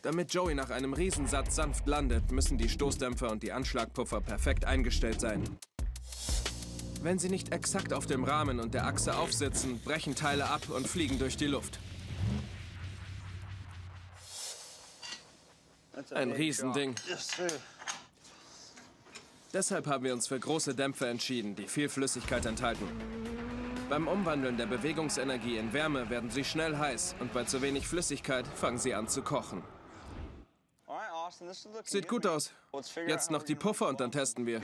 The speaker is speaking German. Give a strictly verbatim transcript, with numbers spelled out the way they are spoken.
Damit Joey nach einem Riesensatz sanft landet, müssen die Stoßdämpfer und die Anschlagpuffer perfekt eingestellt sein. Wenn sie nicht exakt auf dem Rahmen und der Achse aufsitzen, brechen Teile ab und fliegen durch die Luft. Ein Riesending. Deshalb haben wir uns für große Dämpfer entschieden, die viel Flüssigkeit enthalten. Beim Umwandeln der Bewegungsenergie in Wärme werden sie schnell heiß und bei zu wenig Flüssigkeit fangen sie an zu kochen. Sieht gut aus. Jetzt noch die Puffer und dann testen wir.